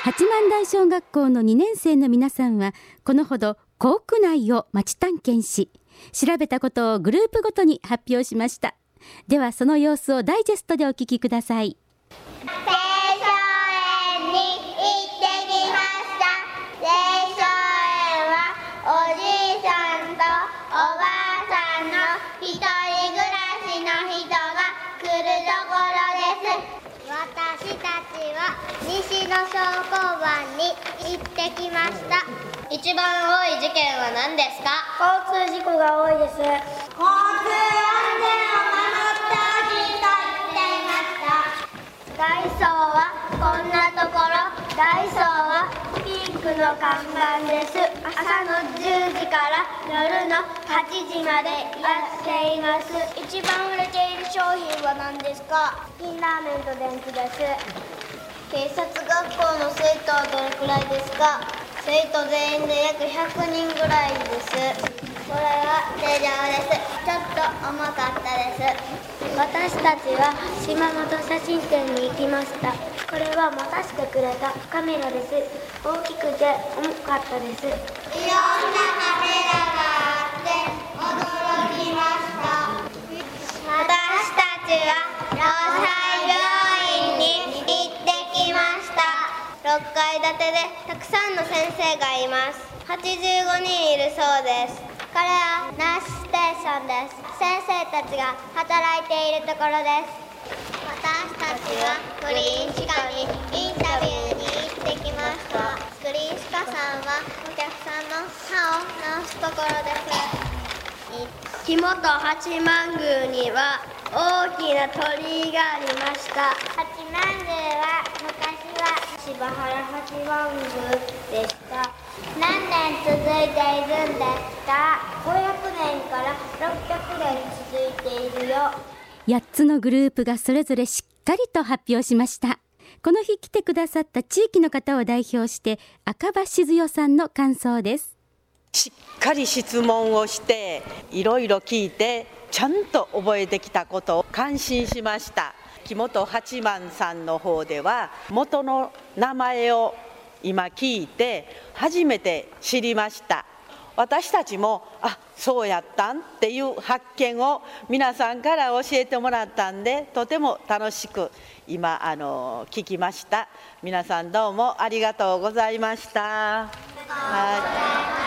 八幡台小学校の2年生の皆さんはこのほど校区内を町探検し、調べたことをグループごとに発表しました。ではその様子をダイジェストでお聞きください。 清少園に行ってきました。清少園はおじいさんとおばあさんの一人暮らしの人が来るところです。私たちは西野商工場に行ってきました。 一番多い事件は何ですか？ 交通事故が多いです。交通安全を守ってほしいと言っていました。ダイソーはこんなところ。ダイソーはピンクの看板です。朝の10時から夜の8時までやっています。一番売れている商品は何ですか？金ラーメンと電気です。警察学校の生徒はどれくらいですか？生徒全員で約100人ぐらいです。これは手錠です。ちょっと重かったです。私たちは島本写真展に行きました。これは持たせてくれたカメラです。大きくて重かったです。いろんなカメラがあって驚きました。私たちは労災病院に行ってきました。6階建てでたくさんの先生がいます。85人いるそうです。これはナースステーションです。先生たちが働いているところです。私たちはグリーン歯科にインタビューに行ってきました。グリーン歯科さんはお客さんの歯を治すところです。木本八幡宮には大きな鳥居がありました。八幡宮は昔は柴原八幡宮でした。何年続いているんですか？500年から600年続いているよ。 8つのグループがそれぞれしっかりと発表しました。この日来てくださった地域の方を代表して赤羽静代さんの感想です。 しっかり質問をしていろいろ聞いてちゃんと覚えてきたことを感心しました。木本八幡さんの方では元の名前を今聞いて初めて知りました。私たちもそうやったんっていう発見を皆さんから教えてもらったんで、とても楽しく今聞きました。皆さんどうもありがとうございました。はい。